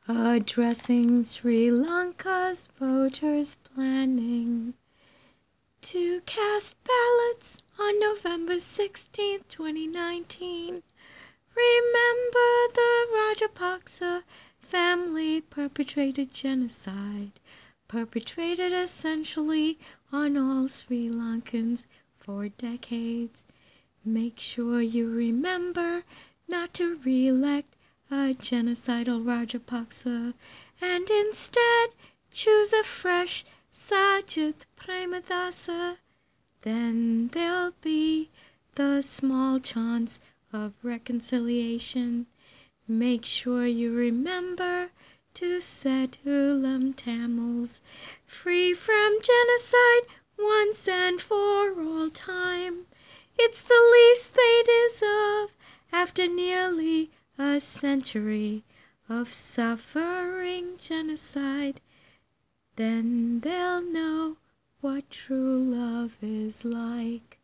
Addressing Sri Lanka's voters planning to cast ballots on November 16th, 2019. Remember the Rajapaksa family perpetrated genocide, perpetrated essentially on all Sri Lankans for decades. Make sure you remember not to re-elect a genocidal Rajapaksa and instead choose a fresh Sajith Premadasa. Then there'll be the small chance of reconciliation. Make sure you remember to set Ulam Tamils free from genocide once and for all time. It's the least they deserve after nearly a century of suffering genocide. Then they'll know what true love is like.